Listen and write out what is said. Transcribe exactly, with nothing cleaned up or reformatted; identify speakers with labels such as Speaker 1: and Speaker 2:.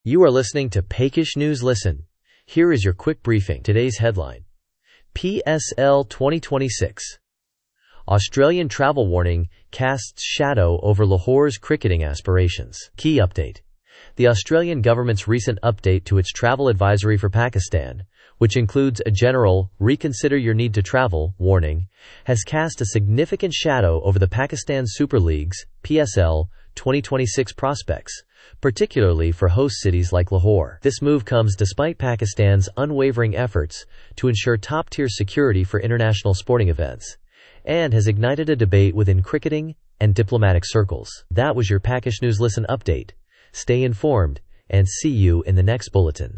Speaker 1: You are listening to Pakish News Listen. Here is your quick briefing. Today's headline. P S L twenty twenty-six. Australian travel warning casts shadow over Lahore's cricketing aspirations. Key update. The Australian government's recent update to its travel advisory for Pakistan, which includes a general, reconsider your need to travel, warning, has cast a significant shadow over the Pakistan Super League's, P S L, twenty twenty-six prospects, particularly for host cities like Lahore. This move comes despite Pakistan's unwavering efforts to ensure top-tier security for international sporting events, and has ignited a debate within cricketing and diplomatic circles. That was your Pakish News Listen update. Stay informed, and see you in the next bulletin.